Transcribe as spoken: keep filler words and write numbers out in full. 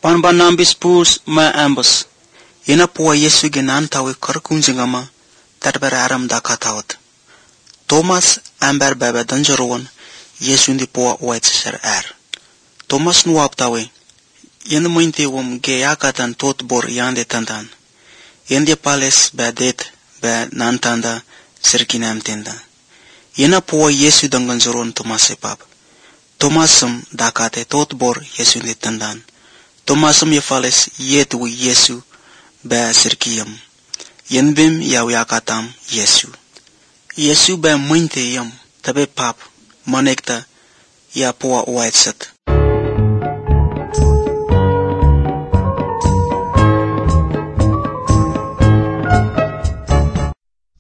Wan ba nambis pus ma ambus. Ina puwa Yesu genan tawe karkunjingama tarber aram dakatawat. Thomas amber bebe danjeroon Yesu ndi puwa oetser er. Thomas nuap tawe. Yen mointe wom ge yakatan tot bor yande tandan. Yende pales bedet be nantanda serkinam tenda. Yena puwa Yesu danganjeroon Thomas epap. Thomasum dakate tot bor Yesu ndi tandan. Thomasum ye fales yetu Yesu be serkiyam. Yenbim yaw yakatam Yesu. Yesu be mointe yam tabe pap manekta ya puwa oetset.